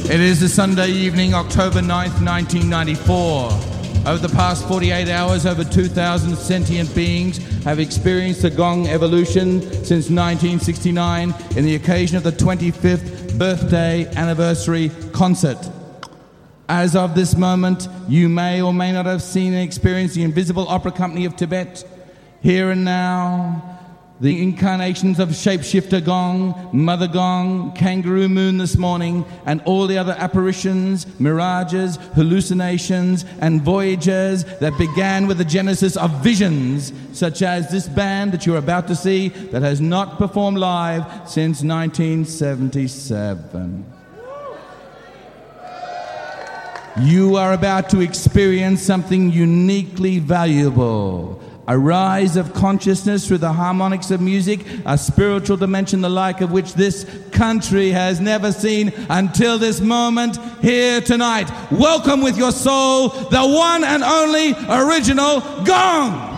It is a Sunday evening, October 9th, 1994. Over the past 48 hours, over 2,000 sentient beings have experienced the gong evolution since 1969 in the occasion of the 25th birthday anniversary concert. As of this moment, you may or may not have seen and experienced the Invisible Opera Company of Tibet. Here and now, the incarnations of Shapeshifter Gong, Mother Gong, Kangaroo Moon this morning, and all the other apparitions, mirages, hallucinations, and voyages that began with the genesis of visions, such as this band that you're about to see that has not performed live since 1977. You are about to experience something uniquely valuable. A rise of consciousness through the harmonics of music, a spiritual dimension the like of which this country has never seen until this moment here tonight. Welcome with your soul, the one and only original Gong!